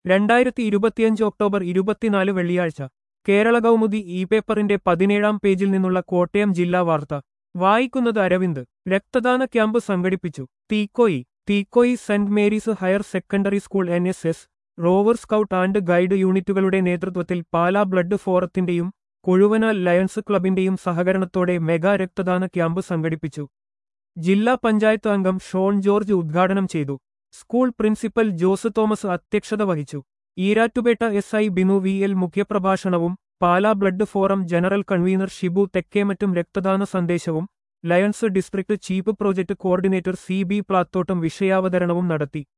2025 October 24 വെള്ളിയാഴ്ച കേരള കൗമുദി ഈ പേപ്പറിന്റെ 17-ാം പേജിൽ നിന്നുള്ള കോട്ടയം ജില്ലാ വാർത്ത വായിക്കുന്നത് അരവിന്ദ്. രക്തദാന ക്യാമ്പ് സംഘടിപ്പിച്ചു. Theekoy saint Mary's higher secondary school NSS, rover scout and guide യൂണിറ്റുകളുടെ നേതൃത്വത്തിൽ പാലാ ബ്ലഡ് ഫോറത്തിന്റെയും കൊഴുവനാൽ ലയൺസ് ക്ലബിന്റെയും സഹകരണത്തോടെ മെഗാ രക്തദാന ക്യാമ്പ് സംഘടിപ്പിച്ചു. ജില്ലാ പഞ്ചായത്ത് അംഗം ഷോൺ ജോർജ് ഉദ്ഘാടനം ചെയ്തു. സ്കൂൾ പ്രിൻസിപ്പൽ ജോസ് തോമസ് അധ്യക്ഷത വഹിച്ചു. ഈരാറ്റുപേട്ട SI ബിനു VL മുഖ്യപ്രഭാഷണവും Pala blood forum general convener Shibu തെക്കേമറ്റും രക്തദാന സന്ദേശവും Lions district chief project coordinator CB Plathottam വിഷയാവതരണവും നടത്തി.